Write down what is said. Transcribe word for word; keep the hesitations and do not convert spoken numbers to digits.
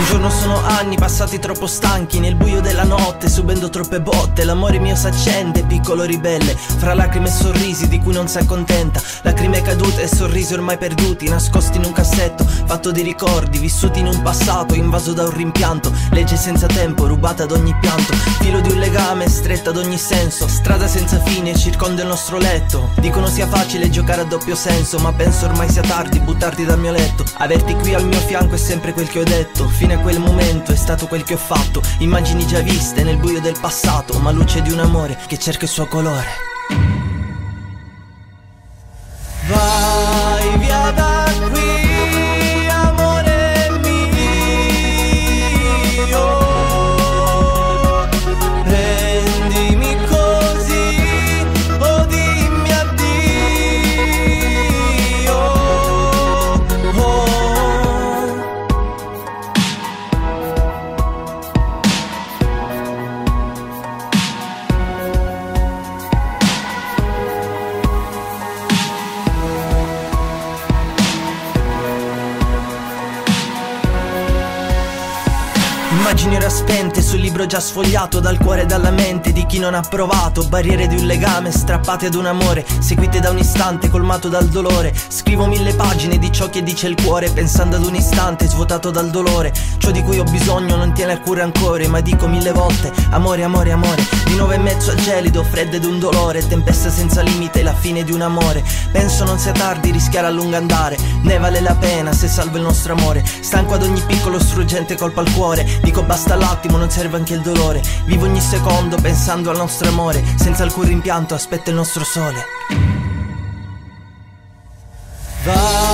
giorno sono anni passati troppo stanchi, nel buio della notte subendo troppe botte. L'amore mio s'accende, piccolo ribelle, fra lacrime e sorrisi di cui non si accontenta. Lacrime cadute e sorrisi ormai perduti, nascosti in un cassetto fatto di ricordi vissuti in un passato invaso da un rimpianto. Legge senza tempo, rubata ad ogni pianto, filo di un legame stretta ad ogni senso. Strada senza fine circonda il nostro letto. Dicono sia facile giocare a doppio senso, ma penso ormai sia tardi buttarti dal mio letto. Averti qui al mio fianco è sempre quel che ho detto, fino a quel momento è stato quel che ho fatto. Immagini già viste nel buio del passato, ma luce di un amore che cerca il suo colore. Vai via da qui, amore mio, prendimi così o dimmi addio. Oh. Immagini ora spente sul libro già sfogliato dal cuore e dalla mente di chi non ha provato. Barriere di un legame strappate ad un amore, seguite da un istante colmato dal dolore. Scrivo mille pagine di ciò che dice il cuore, pensando ad un istante svuotato dal dolore. Ciò di cui ho bisogno non tiene alcun rancore, ma dico mille volte amore, amore, amore. Di nuovo in mezzo al gelido, freddo ed un dolore, tempesta senza limite, la fine di un amore. Penso non sia tardi rischiare a lungo andare, ne vale la pena se salva il nostro amore. Stanco ad ogni piccolo struggente colpo al cuore, dico basta l'attimo, non serve anche il dolore. Vivo ogni secondo pensando al nostro amore, senza alcun rimpianto aspetto il nostro sole. Va